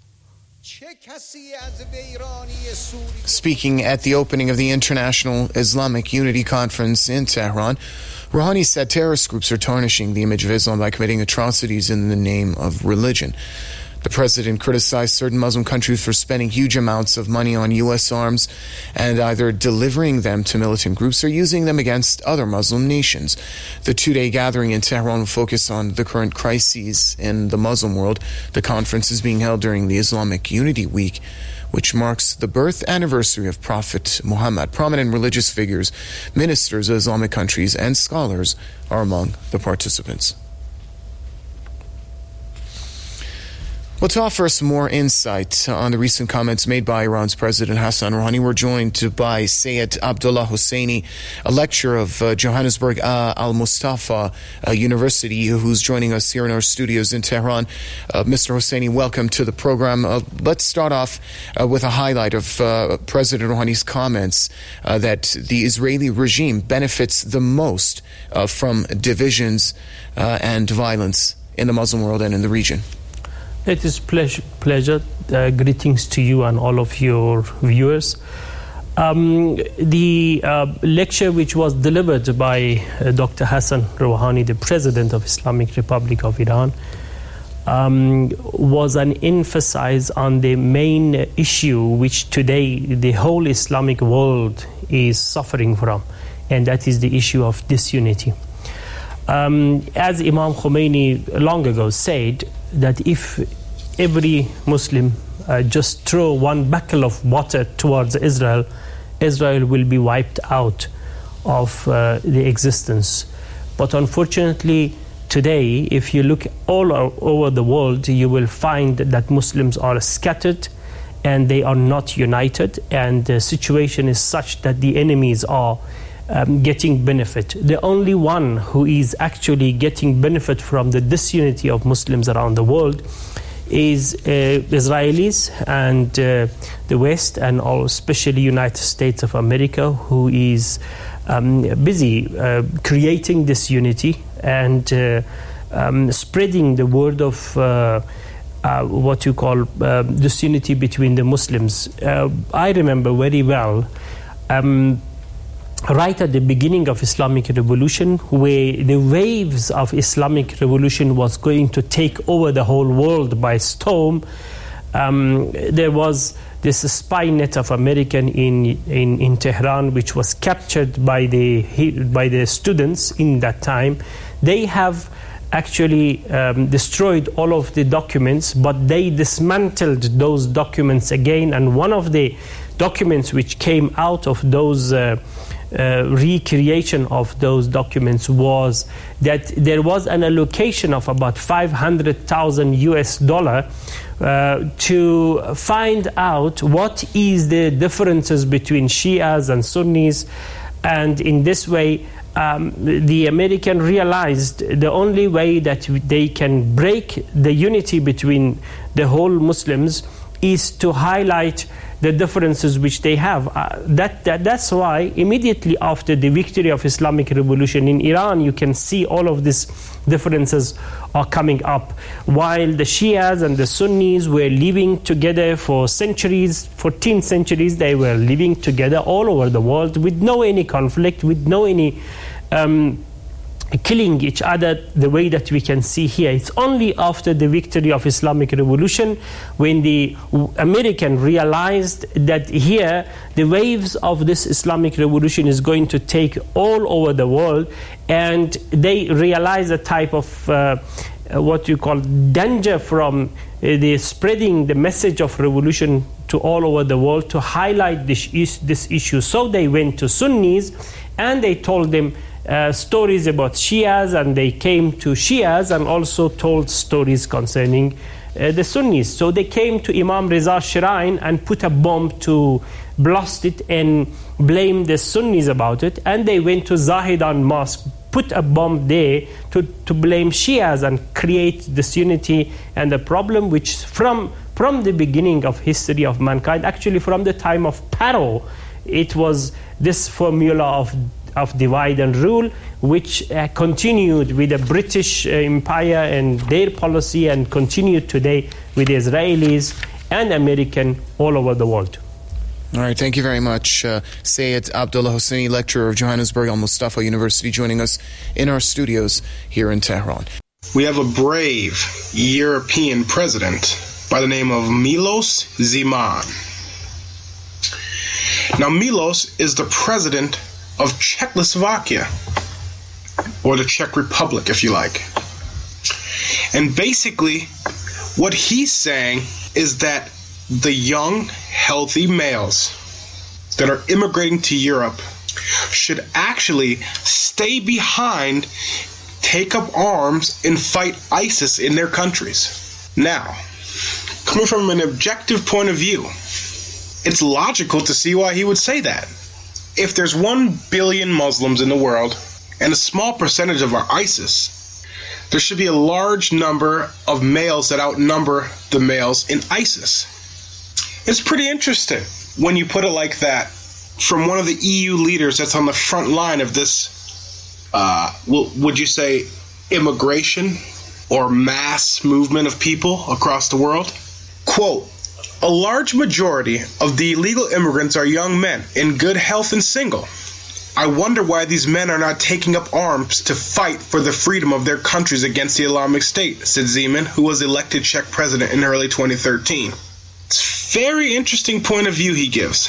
Speaker 1: Speaking at the opening of the International Islamic Unity Conference in Tehran, Rouhani said terrorist groups are tarnishing the image of Islam by committing atrocities in the name of religion. The president criticized certain Muslim countries for spending huge amounts of money on U S arms and either delivering them to militant groups or using them against other Muslim nations. The two-day gathering in Tehran will focus on the current crises in the Muslim world. The conference is being held during the Islamic Unity Week, which marks the birth anniversary of Prophet Muhammad. Prominent religious figures, ministers of Islamic countries, and scholars are among the participants. Well, to offer us more insight on the recent comments made by Iran's President Hassan Rouhani, we're joined by Sayed Abdullah Hosseini, a lecturer of uh, Johannesburg uh, Al Mustafa uh, University, who's joining us here in our studios in Tehran. Uh, Mister Hosseini, welcome to the program. Uh, let's start off uh, with a highlight of uh, President Rouhani's comments uh, that the Israeli regime benefits the most uh, from divisions uh, and violence in the Muslim world and in the region.
Speaker 23: It is pleasure. pleasure. Uh, greetings to you and all of your viewers. Um, the uh, lecture which was delivered by uh, Doctor Hassan Rouhani, the President of Islamic Republic of Iran, um, was an emphasis on the main issue which today the whole Islamic world is suffering from, and that is the issue of disunity. Um, as Imam Khomeini long ago said, that if every Muslim uh, just throw one bucket of water towards Israel, Israel will be wiped out of uh, the existence. But unfortunately, today, if you look all over the world, you will find that Muslims are scattered and they are not united, and the situation is such that the enemies are Um, getting benefit. The only one who is actually getting benefit from the disunity of Muslims around the world is uh, Israelis and uh, the West, and all, especially United States of America, who is um, busy uh, creating this unity and uh, um, spreading the word of uh, uh, what you call uh, disunity between the Muslims. Uh, I remember very well, um, right at the beginning of Islamic Revolution, where the waves of Islamic Revolution was going to take over the whole world by storm, um, there was this spy net of American in, in, in Tehran, which was captured by the, by the students in that time. They have actually um, destroyed all of the documents, but they dismantled those documents again, and one of the documents which came out of those uh, uh, recreation of those documents was that there was an allocation of about five hundred thousand U S dollar uh, to find out what is the differences between Shias and Sunnis, and in this way Um, the American realized the only way that they can break the unity between the whole Muslims is to highlight the differences which they have. Uh, that, that that's why immediately after the victory of Islamic Revolution in Iran, you can see all of these differences are coming up. While the Shias and the Sunnis were living together for centuries, fourteen centuries, they were living together all over the world with no any conflict, with no any um, killing each other the way that we can see here. It's only after the victory of Islamic Revolution when the American realized that here the waves of this Islamic Revolution is going to take all over the world, and they realize a type of uh, what you call danger from uh, the spreading the message of revolution to all over the world to highlight this, is, this issue. So they went to Sunnis and they told them Uh, stories about Shias, and they came to Shias and also told stories concerning uh, the Sunnis. So they came to Imam Riza's shrine and put a bomb to blast it and blame the Sunnis about it, and they went to Zahedan Mosque, put a bomb there to, to blame Shias and create disunity and the problem which from, from the beginning of history of mankind, actually from the time of Paro, it was this formula of of divide and rule, which uh, continued with the British uh, Empire and their policy, and continued today with the Israelis and American all over the world.
Speaker 1: All right, thank you very much, uh, Sayed Abdullah Hosseini, lecturer of Johannesburg Al-Mustafa University, joining us in our studios here in Tehran.
Speaker 3: We have a brave European president by the name of Milos Zeman. Now, Milos is the president of Czechoslovakia, or the Czech Republic, if you like. And basically, what he's saying is that the young, healthy males that are immigrating to Europe should actually stay behind, take up arms, and fight ISIS in their countries. Now, coming from an objective point of view, it's logical to see why he would say that. If there's one billion Muslims in the world and a small percentage of our ISIS, there should be a large number of males that outnumber the males in ISIS. It's pretty interesting when you put it like that from one of the E U leaders that's on the front line of this, uh, would you say, immigration or mass movement of people across the world? Quote, "A large majority of the illegal immigrants are young men in good health and single. I wonder why these men are not taking up arms to fight for the freedom of their countries against the Islamic State," said Zeman, who was elected Czech president in early twenty thirteen. It's a very interesting point of view he gives.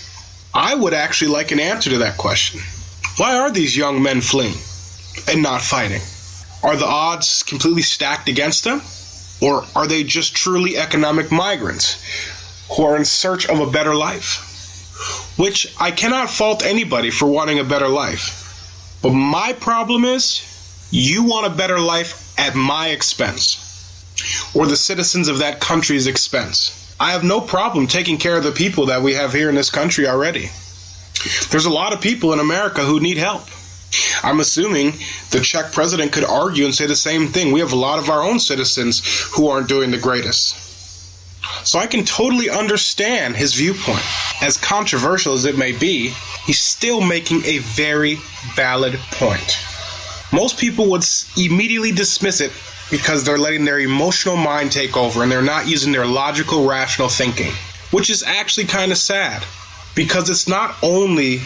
Speaker 3: I would actually like an answer to that question. Why are these young men fleeing and not fighting? Are the odds completely stacked against them? Or are they just truly economic migrants who are in search of a better life? Which I cannot fault anybody for wanting a better life. But my problem is, you want a better life at my expense, or the citizens of that country's expense. I have no problem taking care of the people that we have here in this country already. There's a lot of people in America who need help. I'm assuming the Czech president could argue and say the same thing. We have a lot of our own citizens who aren't doing the greatest. So I can totally understand his viewpoint. As controversial as it may be, he's still making a very valid point. Most people would immediately dismiss it because they're letting their emotional mind take over and they're not using their logical, rational thinking, which is actually kind of sad because it's not only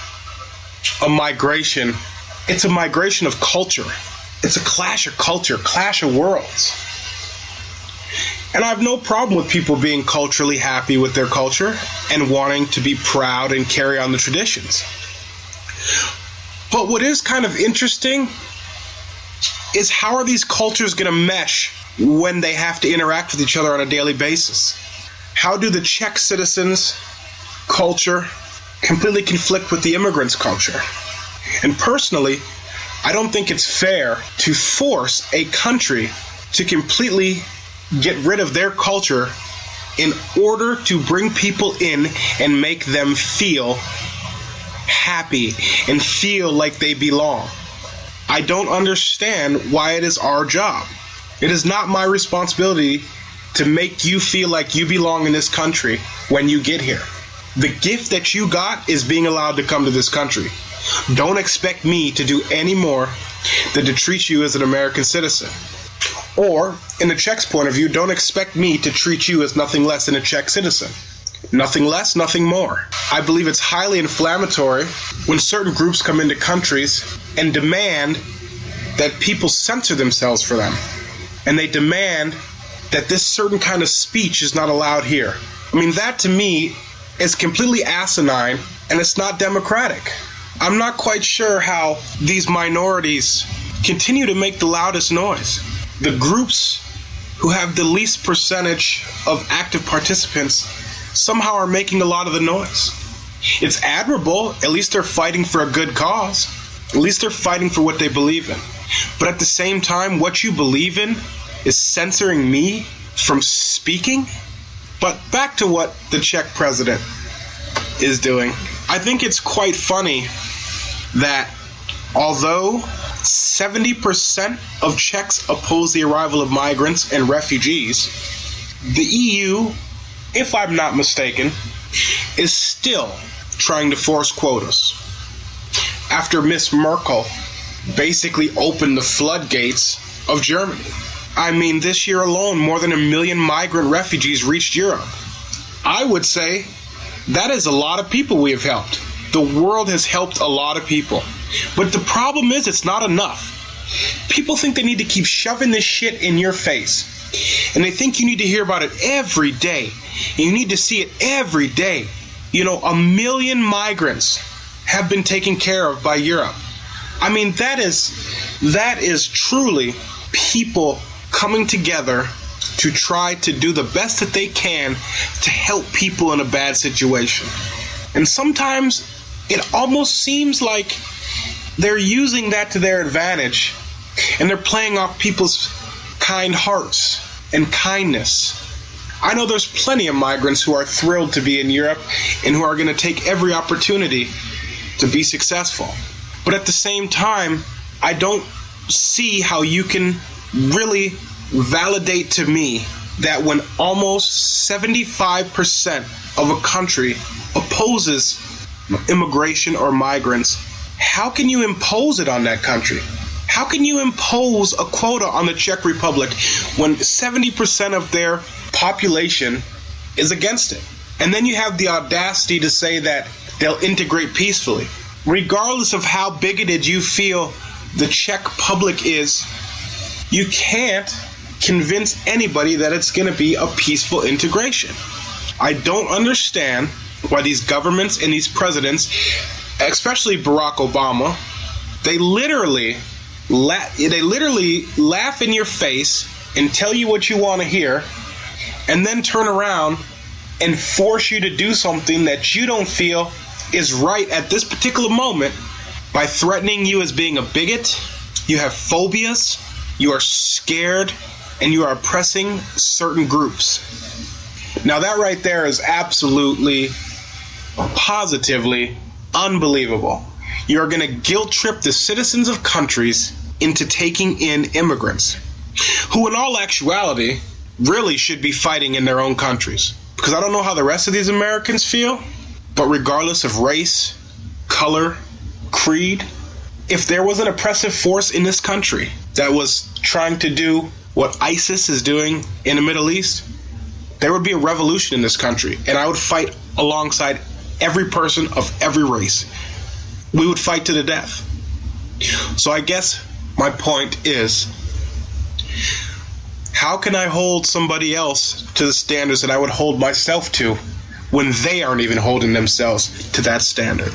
Speaker 3: a migration, it's a migration of culture. It's a clash of culture, clash of worlds. And I have no problem with people being culturally happy with their culture and wanting to be proud and carry on the traditions. But what is kind of interesting is how are these cultures going to mesh when they have to interact with each other on a daily basis? How do the Czech citizens' culture completely conflict with the immigrants' culture? And personally, I don't think it's fair to force a country to completely get rid of their culture in order to bring people in and make them feel happy and feel like they belong. I don't understand why it is our job. It is not my responsibility to make you feel like you belong in this country when you get here. The gift that you got is being allowed to come to this country. Don't expect me to do any more than to treat you as an American citizen. Or, in the Czechs' point of view, don't expect me to treat you as nothing less than a Czech citizen. Nothing less, nothing more. I believe it's highly inflammatory when certain groups come into countries and demand that people censor themselves for them. And they demand that this certain kind of speech is not allowed here. I mean, that to me is completely asinine and it's not democratic. I'm not quite sure how these minorities continue to make the loudest noise. The groups who have the least percentage of active participants somehow are making a lot of the noise. It's admirable. At least they're fighting for a good cause. At least they're fighting for what they believe in. But at the same time, what you believe in is censoring me from speaking. But back to what the Czech president is doing. I think it's quite funny that although seventy percent of Czechs oppose the arrival of migrants and refugees, the E U, if I'm not mistaken, is still trying to force quotas. After Miss Merkel basically opened the floodgates of Germany. I mean, this year alone, more than a million migrant refugees reached Europe. I would say that is a lot of people we have helped. The world has helped a lot of people. But the problem is it's not enough. People think they need to keep shoving this shit in your face. And they think you need to hear about it every day. And you need to see it every day. You know, a million migrants have been taken care of by Europe. I mean, that is that is truly people coming together to try to do the best that they can to help people in a bad situation. And sometimes it almost seems like they're using that to their advantage, and they're playing off people's kind hearts and kindness. I know there's plenty of migrants who are thrilled to be in Europe and who are going to take every opportunity to be successful. But at the same time, I don't see how you can really validate to me that when almost seventy-five percent of a country opposes immigration or migrants, how can you impose it on that country? How can you impose a quota on the Czech Republic when seventy percent of their population is against it? And then you have the audacity to say that they'll integrate peacefully. Regardless of how bigoted you feel the Czech public is, you can't convince anybody that it's going to be a peaceful integration. I don't understand why these governments and these presidents, especially Barack Obama, they literally la- they literally laugh in your face and tell you what you want to hear, and then turn around and force you to do something that you don't feel is right at this particular moment by threatening you as being a bigot. You have phobias, you are scared, and you are oppressing certain groups. Now that right there is absolutely, positively unbelievable. You're going to guilt trip the citizens of countries into taking in immigrants, who in all actuality really should be fighting in their own countries. Because I don't know how the rest of these Americans feel, but regardless of race, color, creed, if there was an oppressive force in this country that was trying to do what ISIS is doing in the Middle East, there would be a revolution in this country, and I would fight alongside every person of every race. We would fight to the death. So I guess my point is, how can I hold somebody else to the standards that I would hold myself to when they aren't even holding themselves to that standard?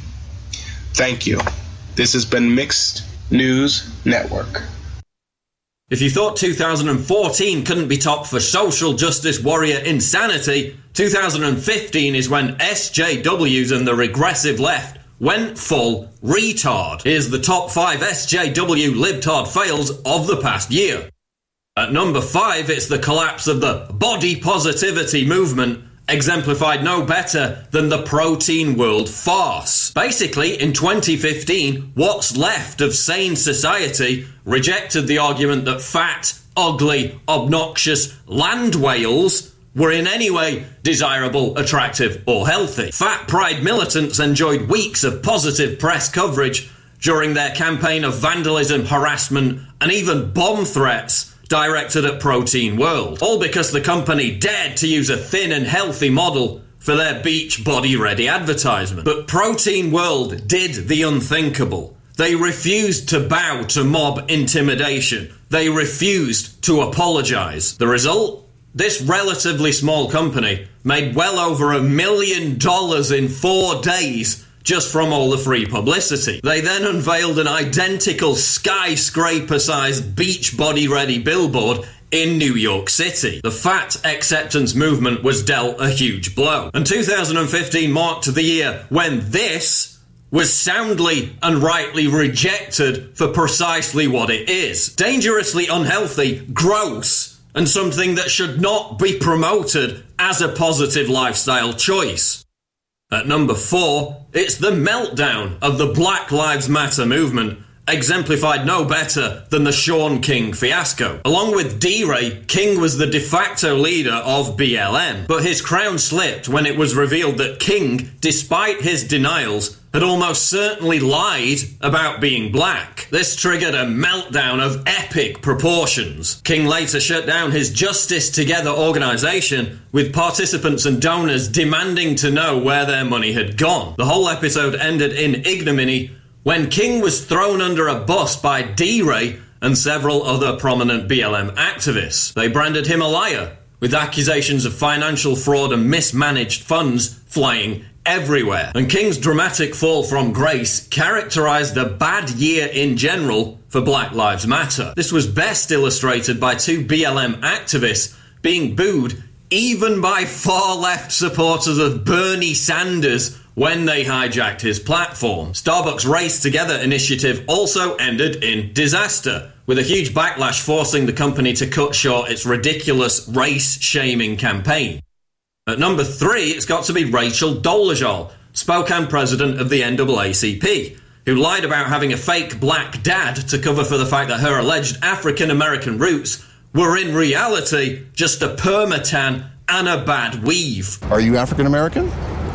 Speaker 3: Thank you. This has been Mixed News Network.
Speaker 5: If you thought two thousand fourteen couldn't be topped for social justice warrior insanity, two thousand fifteen is when S J Ws and the regressive left went full retard. Here's the top five S J W libtard fails of the past year. At number five, it's the collapse of the body positivity movement, exemplified no better than the protein world farce. Basically, in twenty fifteen, what's left of sane society rejected the argument that fat, ugly, obnoxious land whales were in any way desirable, attractive, or healthy. Fat pride militants enjoyed weeks of positive press coverage during their campaign of vandalism, harassment, and even bomb threats directed at Protein World. All because the company dared to use a thin and healthy model for their beach body-ready advertisement. But Protein World did the unthinkable. They refused to bow to mob intimidation. They refused to apologise. The result? This relatively small company made well over a million dollars in four days just from all the free publicity. They then unveiled an identical skyscraper-sized beach body-ready billboard in New York City. The fat acceptance movement was dealt a huge blow. And two thousand fifteen marked the year when this was soundly and rightly rejected for precisely what it is. Dangerously unhealthy, gross, and something that should not be promoted as a positive lifestyle choice. At number four, it's the meltdown of the Black Lives Matter movement, exemplified no better than the Shaun King fiasco. Along with D-Ray, King was the de facto leader of B L M, but his crown slipped when it was revealed that King, despite his denials, had almost certainly lied about being black. This triggered a meltdown of epic proportions. King later shut down his Justice Together organisation, with participants and donors demanding to know where their money had gone. The whole episode ended in ignominy when King was thrown under a bus by D-Ray and several other prominent B L M activists. They branded him a liar, with accusations of financial fraud and mismanaged funds flying everywhere. And King's dramatic fall from grace characterised a bad year in general for Black Lives Matter. This was best illustrated by two B L M activists being booed even by far-left supporters of Bernie Sanders when they hijacked his platform. Starbucks' Race Together initiative also ended in disaster, with a huge backlash forcing the company to cut short its ridiculous race-shaming campaign. At number three, it's got to be Rachel Dolezal, Spokane president of the N double A C P, who lied about having a fake black dad to cover for the fact that her alleged African-American roots were in reality just a permatan and a bad weave.
Speaker 8: Are you African-American?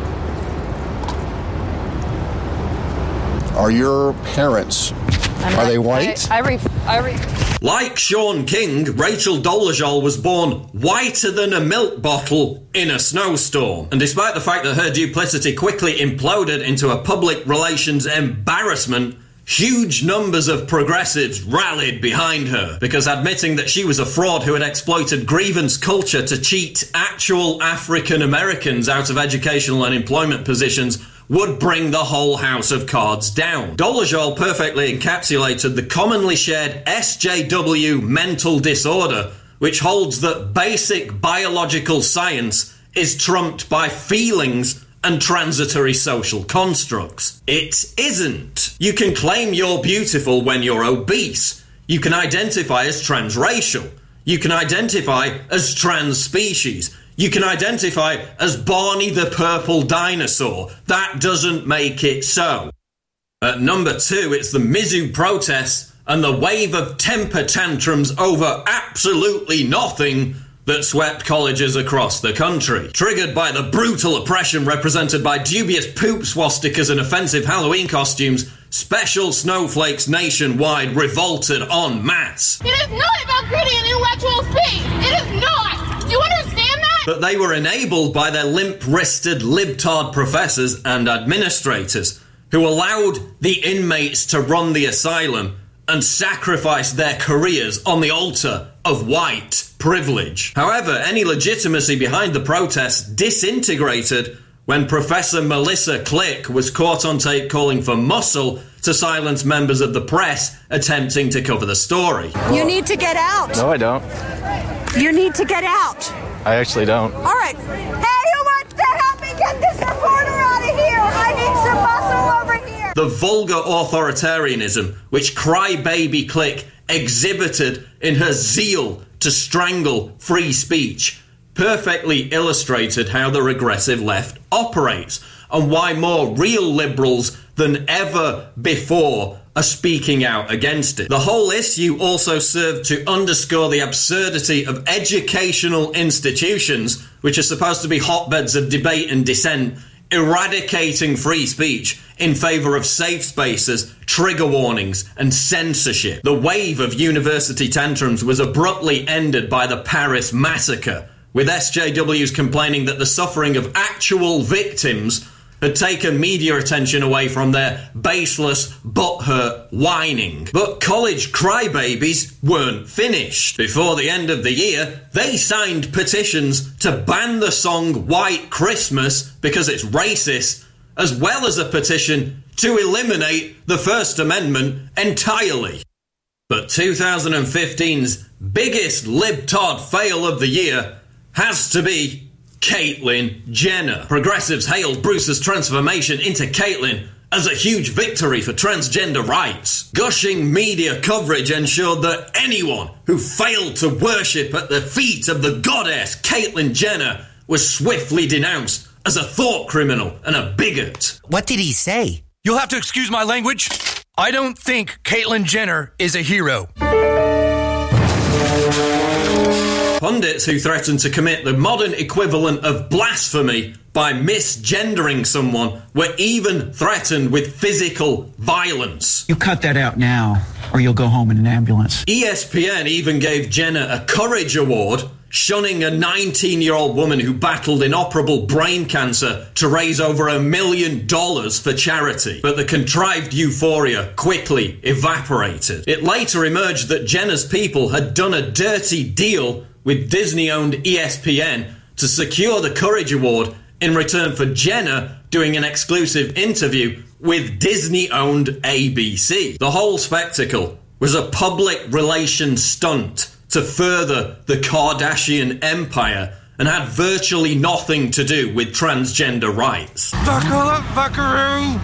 Speaker 8: Are your parents, I'm are they white?
Speaker 9: I, I, ref, I ref.
Speaker 5: Like Shaun King, Rachel Dolezal was born whiter than a milk bottle in a snowstorm. And despite the fact that her duplicity quickly imploded into a public relations embarrassment, huge numbers of progressives rallied behind her, because admitting that she was a fraud who had exploited grievance culture to cheat actual African Americans out of educational and employment positions would bring the whole house of cards down. Dolezal perfectly encapsulated the commonly shared S J W mental disorder, which holds that basic biological science is trumped by feelings and transitory social constructs. It isn't. You can claim you're beautiful when you're obese. You can identify as transracial. You can identify as trans species. You can identify as Barney the Purple Dinosaur. That doesn't make it so. At number two, it's the Mizzou protests and the wave of temper tantrums over absolutely nothing that swept colleges across the country. Triggered by the brutal oppression represented by dubious poop swastikas and offensive Halloween costumes, special snowflakes nationwide revolted en masse.
Speaker 7: It is not about creating an intellectual space. It is not. Do you understand that?
Speaker 5: But they were enabled by their limp-wristed libtard professors and administrators who allowed the inmates to run the asylum and sacrifice their careers on the altar of white privilege. However, any legitimacy behind the protests disintegrated when Professor Melissa Click was caught on tape calling for muscle to silence members of the press attempting to cover the story.
Speaker 9: You need to get out.
Speaker 10: No, I don't.
Speaker 9: You need to get out.
Speaker 10: I actually don't.
Speaker 9: All right. Hey, who wants to help me get this reporter out of here? I need some muscle over here.
Speaker 5: The vulgar authoritarianism which Crybaby Click exhibited in her zeal to strangle free speech perfectly illustrated how the regressive left operates and why more real liberals than ever before are speaking out against it. The whole issue also served to underscore the absurdity of educational institutions, which are supposed to be hotbeds of debate and dissent, eradicating free speech in favour of safe spaces, trigger warnings and censorship. The wave of university tantrums was abruptly ended by the Paris massacre, with S J Ws complaining that the suffering of actual victims had taken media attention away from their baseless, butthurt whining. But college crybabies weren't finished. Before the end of the year, they signed petitions to ban the song White Christmas because it's racist, as well as a petition to eliminate the First Amendment entirely. But twenty fifteen's biggest libtard fail of the year has to be Caitlyn Jenner. Progressives hailed Bruce's transformation into Caitlyn as a huge victory for transgender rights. Gushing media coverage ensured that anyone who failed to worship at the feet of the goddess Caitlyn Jenner was swiftly denounced as a thought criminal and a bigot.
Speaker 24: What did he say?
Speaker 25: You'll have to excuse my language. I don't think Caitlyn Jenner is a hero.
Speaker 5: Pundits who threatened to commit the modern equivalent of blasphemy by misgendering someone were even threatened with physical violence.
Speaker 26: You cut that out now, or you'll go home in an ambulance.
Speaker 5: E S P N even gave Jenner a Courage Award, shunning a nineteen-year-old woman who battled inoperable brain cancer to raise over a million dollars for charity. But the contrived euphoria quickly evaporated. It later emerged that Jenner's people had done a dirty deal with Disney-owned E S P N to secure the Courage Award in return for Jenner doing an exclusive interview with Disney-owned A B C. The whole spectacle was a public relations stunt to further the Kardashian empire and had virtually nothing to do with transgender rights.
Speaker 25: Buckle up, buckaroo!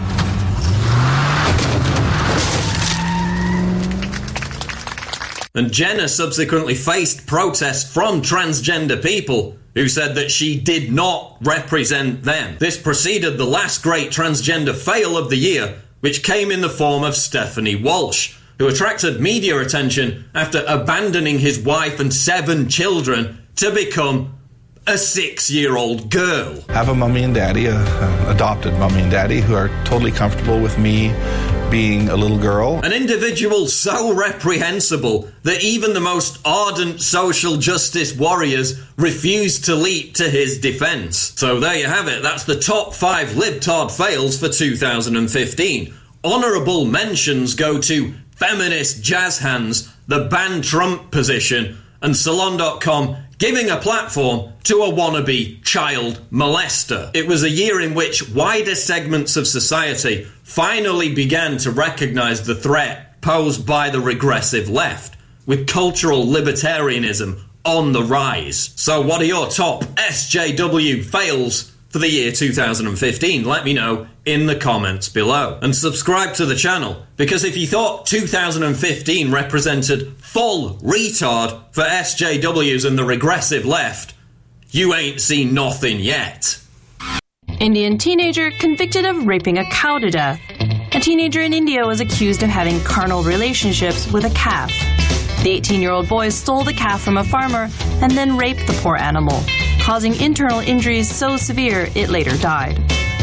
Speaker 5: And Jenner subsequently faced protests from transgender people who said that she did not represent them. This preceded the last great transgender fail of the year, which came in the form of Stephanie Walsh, who attracted media attention after abandoning his wife and seven children to become a six-year-old girl.
Speaker 27: I have a mummy and daddy, a, a adopted mummy and daddy, who are totally comfortable with me being a little girl.
Speaker 5: An individual so reprehensible that even the most ardent social justice warriors refused to leap to his defence. So there you have it. That's the top five libtard fails for two thousand fifteen. Honourable mentions go to feminist jazz hands, the ban Trump position, and Salon dot com giving a platform to a wannabe child molester. It was a year in which wider segments of society finally began to recognise the threat posed by the regressive left, with cultural libertarianism on the rise. So what are your top S J W fails for the year two thousand fifteen? Let me know in the comments below. And subscribe to the channel, because if you thought two thousand fifteen represented full retard for S J Ws and the regressive left, you ain't seen nothing yet.
Speaker 28: Indian teenager convicted of raping a cow to death. A teenager in India was accused of having carnal relationships with a calf. The eighteen-year-old boy stole the calf from a farmer and then raped the poor animal, causing internal injuries so severe it later died.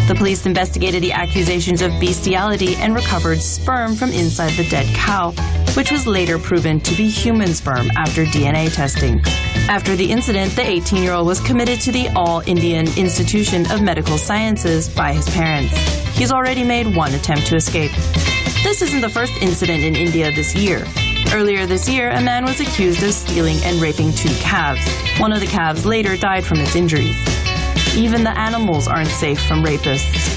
Speaker 28: The police investigated the accusations of bestiality and recovered sperm from inside the dead cow, which was later proven to be human sperm after D N A testing. After the incident, the eighteen-year-old was committed to the All Indian Institution of Medical Sciences by his parents. He's already made one attempt to escape. This isn't the first incident in India this year. Earlier this year, a man was accused of stealing and raping two calves. One of the calves later died from its injuries. Even the animals aren't safe from rapists.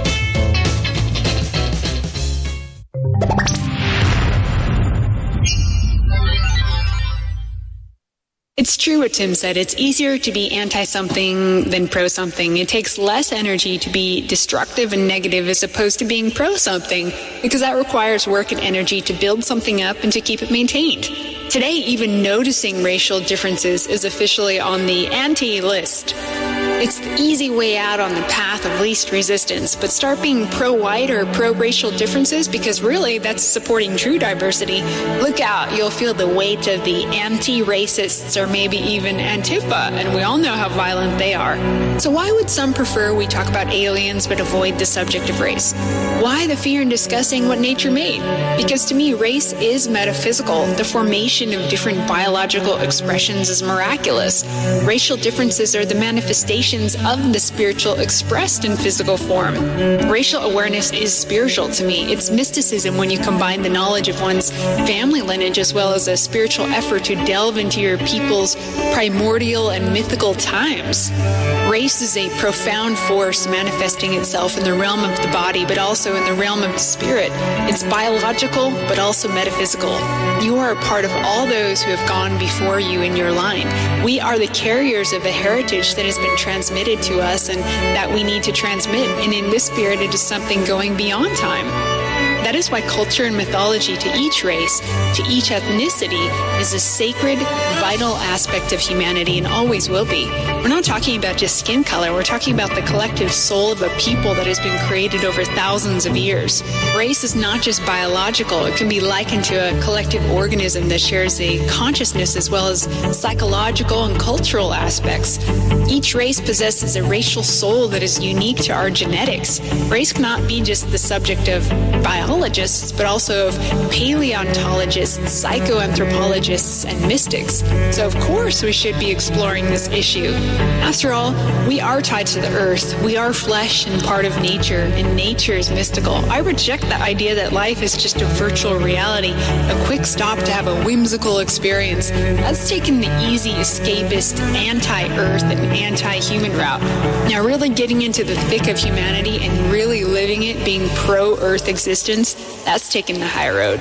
Speaker 4: It's true what Tim said. It's easier to be anti-something than pro-something. It takes less energy to be destructive and negative as opposed to being pro-something, because that requires work and energy to build something up and to keep it maintained. Today, even noticing racial differences is officially on the anti-list. It's the easy way out on the path of least resistance, but start being pro-white or pro-racial differences, because really that's supporting true diversity. Look out, you'll feel the weight of the anti-racists or maybe even Antifa, and we all know how violent they are. So why would some prefer we talk about aliens but avoid the subject of race? Why the fear in discussing what nature made? Because to me, race is metaphysical. The formation of different biological expressions is miraculous. Racial differences are the manifestation of the spiritual expressed in physical form. Racial awareness is spiritual to me. It's mysticism when you combine the knowledge of one's family lineage as well as a spiritual effort to delve into your people's primordial and mythical times. Race is a profound force manifesting itself in the realm of the body, but also in the realm of the spirit. It's biological, but also metaphysical. You are a part of all those who have gone before you in your line. We are the carriers of a heritage that has been transmitted transmitted to us and that we need to transmit. And in this spirit, it is something going beyond time. That is why culture and mythology to each race, to each ethnicity, is a sacred, vital aspect of humanity and always will be. We're not talking about just skin color. We're talking about the collective soul of a people that has been created over thousands of years. Race is not just biological. It can be likened to a collective organism that shares a consciousness as well as psychological and cultural aspects. Each race possesses a racial soul that is unique to our genetics. Race cannot be just the subject of biologists, but also of paleontologists, psychoanthropologists, and mystics. So of course we should be exploring this issue. After all, we are tied to the earth. We are flesh and part of nature, and nature is mystical. I reject the idea that life is just a virtual reality, a quick stop to have a whimsical experience. That's taken the easy, escapist, anti-earth and anti-human route. Now really getting into the thick of humanity and really living it, being pro-earth existence, that's taking the high road.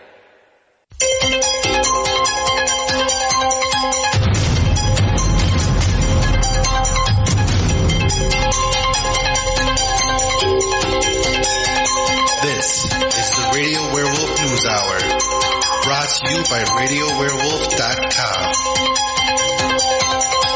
Speaker 6: This is the Radio Werewolf News Hour, brought to you by radio werewolf dot com.